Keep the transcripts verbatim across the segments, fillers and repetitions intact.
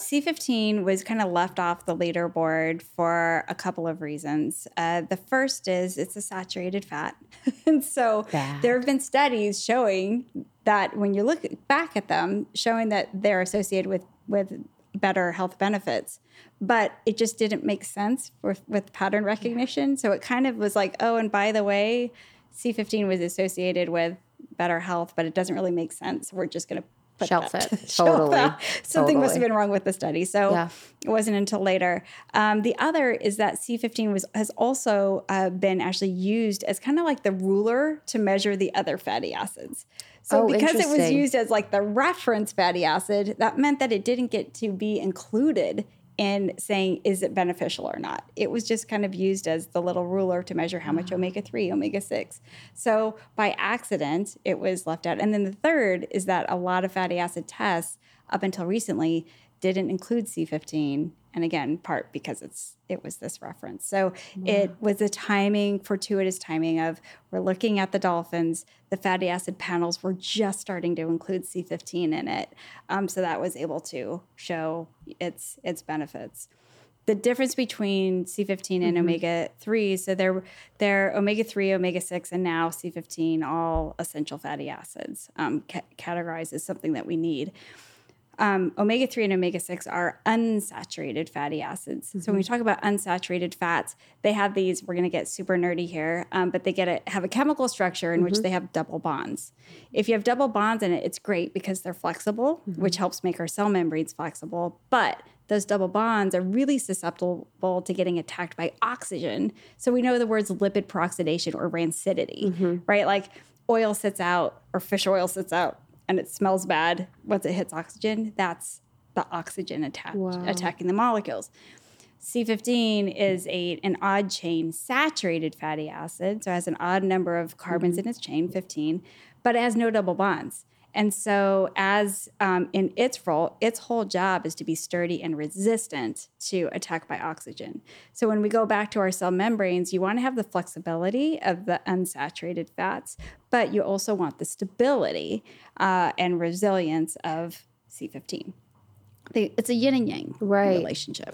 C fifteen was kind of left off the leaderboard for a couple of reasons. Uh, the first is it's a saturated fat. And so Bad. there have been studies showing that when you look back at them, showing that they're associated with, with better health benefits. But it just didn't make sense for, with pattern recognition. So it kind of was like, oh, and by the way, C fifteen was associated with better health, but it doesn't really make sense. We're just going to put Shelf that, it. shelf Totally. that. Something Totally. must have been wrong with the study. So Yeah. it wasn't until later. Um, the other is that C fifteen was has also uh, been actually used as kind of like the ruler to measure the other fatty acids. So Oh, because it was interesting. used as like the reference fatty acid, that meant that it didn't get to be included in saying, is it beneficial or not? It was just kind of used as the little ruler to measure how much omega three, omega six. So by accident, it was left out. And then the third is that a lot of fatty acid tests up until recently didn't include C fifteen. And again, part because it's it was this reference. So it was a timing, fortuitous timing of we're looking at the dolphins. The fatty acid panels were just starting to include C fifteen in it. Um, so that was able to show its its benefits. The difference between C fifteen and omega three, so they're, they're omega three, omega six, and now C fifteen, all essential fatty acids, um, ca- categorized as something that we need. Um, omega three and omega six are unsaturated fatty acids. Mm-hmm. So when we talk about unsaturated fats, they have these, we're going to get super nerdy here, um, but they get a, have a chemical structure in mm-hmm. which they have double bonds. If you have double bonds in it, it's great because they're flexible, mm-hmm. which helps make our cell membranes flexible. But those double bonds are really susceptible to getting attacked by oxygen. So we know the words lipid peroxidation or rancidity, mm-hmm. right? Like oil sits out or fish oil sits out and it smells bad once it hits oxygen. That's the oxygen attack, Wow. attacking the molecules. C fifteen is a an odd chain saturated fatty acid, so it has an odd number of carbons mm-hmm. in its chain, fifteen, but it has no double bonds. And so as um, in its role, its whole job is to be sturdy and resistant to attack by oxygen. So when we go back to our cell membranes, you want to have the flexibility of the unsaturated fats, but you also want the stability uh, and resilience of C fifteen. They, it's a yin and yang right. relationship.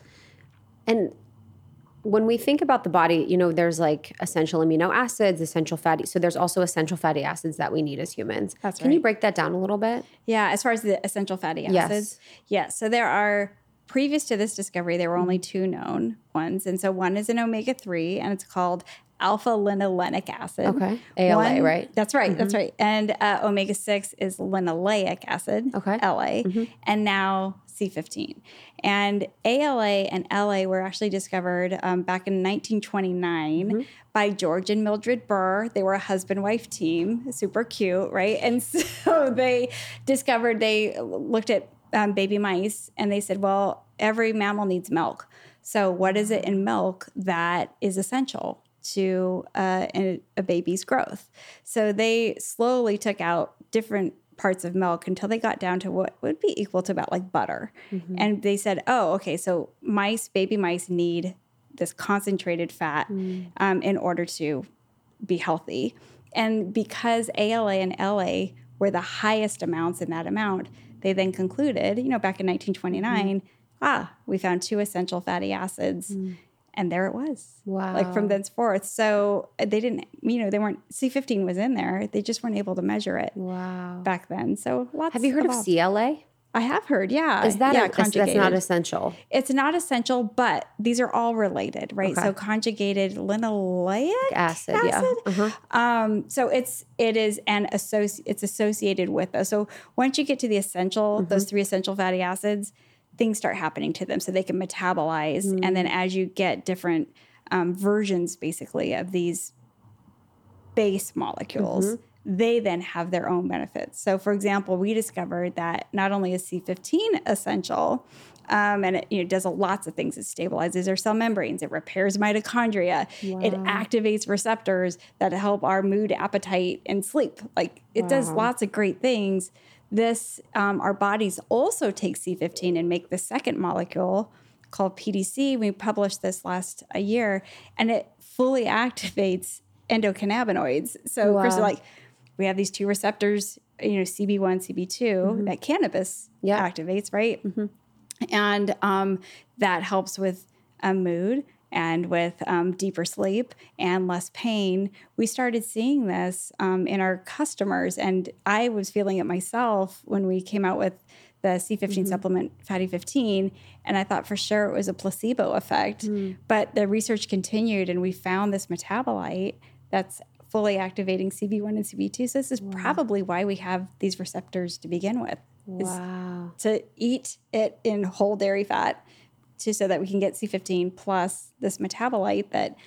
And when we think about the body, you know, there's like essential amino acids, essential fatty. So there's also essential fatty acids that we need as humans. That's Can right. you break that down a little bit? Yeah, as far as the essential fatty acids. Yes. Yeah, so there are, previous to this discovery, there were only two known ones. And so one is an omega three, and it's called alpha-linolenic acid. Okay. A L A, one, right? That's right. Mm-hmm. That's right. And uh, omega six is linoleic acid, okay. L A, mm-hmm. and now C fifteen. And A L A and L A were actually discovered um, back in nineteen twenty-nine mm-hmm. by George and Mildred Burr. They were a husband-wife team, super cute, right? And so they discovered, they looked at um, baby mice, and they said, well, every mammal needs milk. So what is it in milk that is essential to uh, a, a baby's growth? So they slowly took out different parts of milk until they got down to what would be equal to about like butter. Mm-hmm. And they said, oh, okay, so mice, baby mice need this concentrated fat mm. um, in order to be healthy. And because A L A and L A were the highest amounts in that amount, they then concluded, you know, back in nineteen twenty-nine, mm. ah, we found two essential fatty acids. Mm. And there it was. Wow. Like from thenceforth. So they didn't, you know, they weren't, C fifteen was in there. They just weren't able to measure it. Wow. Back then. So lots Have you heard evolved. of C L A? I have heard, yeah. Is that yeah, a, conjugated? That's not essential? It's not essential, but these are all related, right? Okay. So conjugated linoleic acid, acid. yeah. Uh-huh. Um, so it's it is an associ- it's associated with those. So once you get to the essential, mm-hmm. those three essential fatty acids, things start happening to them, so they can metabolize, mm. and then as you get different um, versions, basically of these base molecules. Mm-hmm. They then have their own benefits. So, for example, we discovered that not only is C fifteen essential, um, and it you know, does a, lots of things. It stabilizes our cell membranes. It repairs mitochondria. Wow. It activates receptors that help our mood, appetite, and sleep. Like, it wow. does lots of great things. This, um, our bodies also take C fifteen and make the second molecule called P D C. We published this last a year, and it fully activates endocannabinoids. So, wow. Chris, like, we have these two receptors, you know, C B one, C B two, mm-hmm. that cannabis yep. activates, right? Mm-hmm. And um, that helps with a mood and with um, deeper sleep and less pain. We started seeing this um, in our customers. And I was feeling it myself when we came out with the C fifteen mm-hmm. supplement Fatty fifteen. And I thought for sure it was a placebo effect. Mm. But the research continued and we found this metabolite that's fully activating C B one and C B two. So this is wow. probably why we have these receptors to begin with. Wow. To eat it in whole dairy fat to so that we can get C fifteen plus this metabolite that,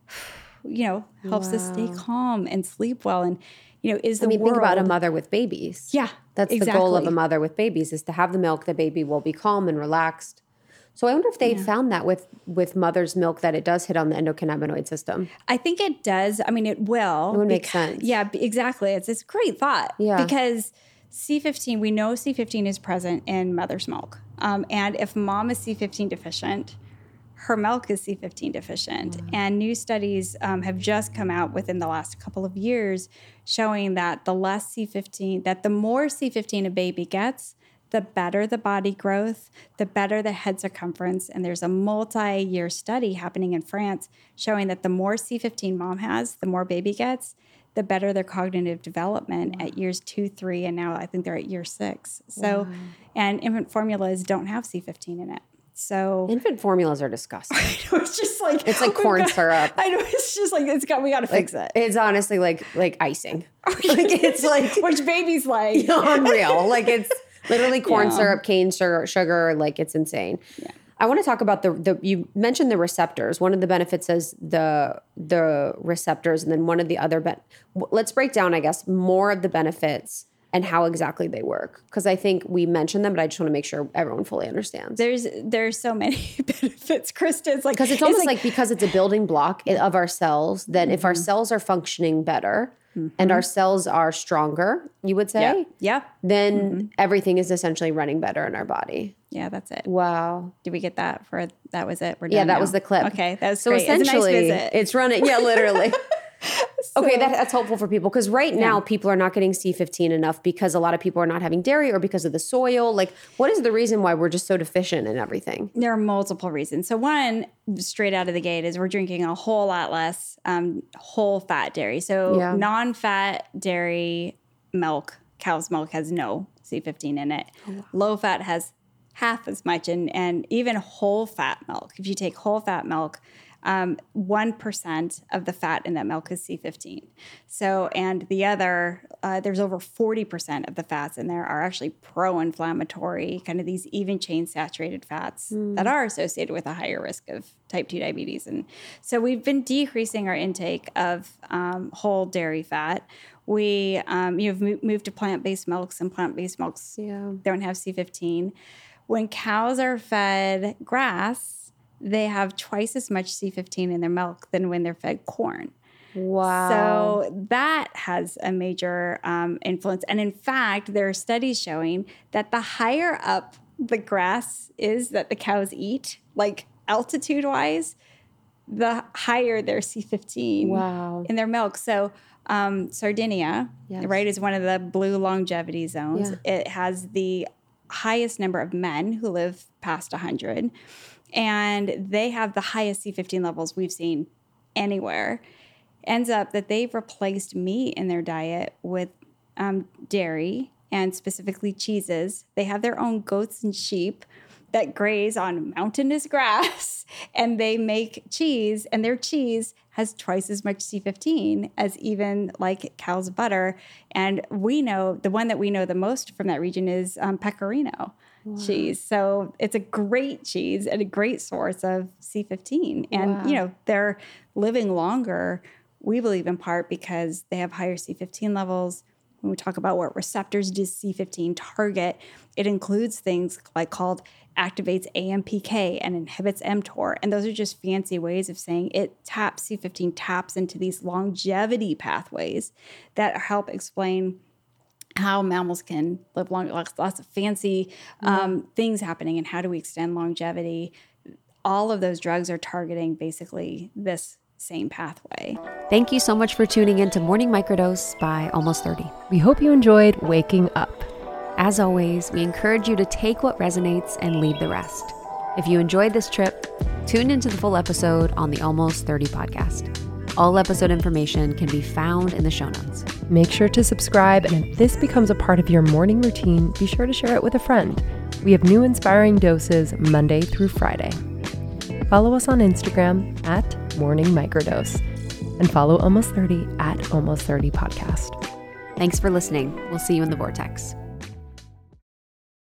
you know, helps wow. us stay calm and sleep well. And, you know, is the I mean, world... think about a mother with babies. Yeah, That's exactly. the goal of a mother with babies is to have the milk. The baby will be calm and relaxed. So I wonder if they yeah. found that with, with mother's milk that it does hit on the endocannabinoid system. I think it does. I mean, it will. It would make sense. Yeah, exactly. It's, it's a great thought. Yeah. Because C fifteen, we know C fifteen is present in mother's milk. Um, and if mom is C fifteen deficient, her milk is C fifteen deficient. Mm-hmm. And new studies um, have just come out within the last couple of years showing that the less C fifteen, that the more C fifteen a baby gets, the better the body growth, the better the head circumference. And there's a multi-year study happening in France showing that the more C fifteen mom has, the more baby gets, the better their cognitive development wow. at years two, three, and now I think they're at year six. So, wow. and infant formulas don't have C fifteen in it. So infant formulas are disgusting. I know, it's just like it's like corn got, syrup. I know it's just like it's got we got to like, fix it. It's honestly like like icing. Like it's like which babies like unreal. Like it's literally corn yeah. syrup, cane sugar, sugar. Like it's insane. Yeah. I want to talk about the the you mentioned the receptors. One of the benefits is the the receptors, and then one of the other ben- let's break down, I guess, more of the benefits and how exactly they work, because I think we mentioned them, but I just want to make sure everyone fully understands. There's there's so many benefits, Krista. It's like because it's almost it's like, like because it's a building block of our cells. That mm-hmm. if our cells are functioning better. Mm-hmm. And our cells are stronger, you would say? Yeah. yeah. Then mm-hmm. everything is essentially running better in our body. Yeah, that's it. Wow. Did we get that for, that was it? We're done Yeah, that now. was the clip. Okay, that was so great. essentially, it's, a nice visit. It's running, yeah, literally. so, okay, that, that's helpful for people because right yeah. now people are not getting C fifteen enough because a lot of people are not having dairy or because of the soil. Like, what is the reason why we're just so deficient in everything? There are multiple reasons. So one, straight out of the gate, is we're drinking a whole lot less um, whole fat dairy. So yeah. non-fat dairy milk, cow's milk has no C fifteen in it. Oh, wow. Low fat has half as much, and, and even whole fat milk. If you take whole fat milk, um, one percent of the fat in that milk is C fifteen. So, and the other, uh, there's over forty percent of the fats in there are actually pro-inflammatory, kind of these even chain saturated fats mm. that are associated with a higher risk of type two diabetes. And so we've been decreasing our intake of um, whole dairy fat. We, um, you know, moved to plant-based milks, and plant-based milks yeah. don't have C fifteen. When cows are fed grass, they have twice as much C fifteen in their milk than when they're fed corn. Wow. So that has a major um, influence. And in fact, there are studies showing that the higher up the grass is that the cows eat, like altitude-wise, the higher their C fifteen wow. in their milk. So um, Sardinia, yes. right, is one of the blue longevity zones. Yeah. It has the highest number of men who live past one hundred, and they have the highest C fifteen levels we've seen anywhere. Ends up that they've replaced meat in their diet with um, dairy, and specifically cheeses. They have their own goats and sheep that graze on mountainous grass, and they make cheese, and their cheese has twice as much C fifteen as even like cow's butter. And we know, the one that we know the most from that region is um, Pecorino wow. cheese. So it's a great cheese and a great source of C fifteen. And, wow. you know, they're living longer, we believe in part because they have higher C fifteen levels. When we talk about what receptors does C fifteen target, it includes things like called activates A M P K and inhibits mTOR. And those are just fancy ways of saying it taps, C fifteen taps into these longevity pathways that help explain how mammals can live long, lots, lots of fancy um, mm-hmm. things happening, and how do we extend longevity. All of those drugs are targeting basically this same pathway. Thank you so much for tuning in to Morning Microdose by Almost thirty. We hope you enjoyed waking up. As always, we encourage you to take what resonates and leave the rest. If you enjoyed this trip, tune into the full episode on the Almost thirty podcast. All episode information can be found in the show notes. Make sure to subscribe, and if this becomes a part of your morning routine, be sure to share it with a friend. We have new inspiring doses Monday through Friday. Follow us on Instagram at Morning Microdose, and follow Almost thirty at Almost thirty Podcast. Thanks for listening. We'll see you in the vortex.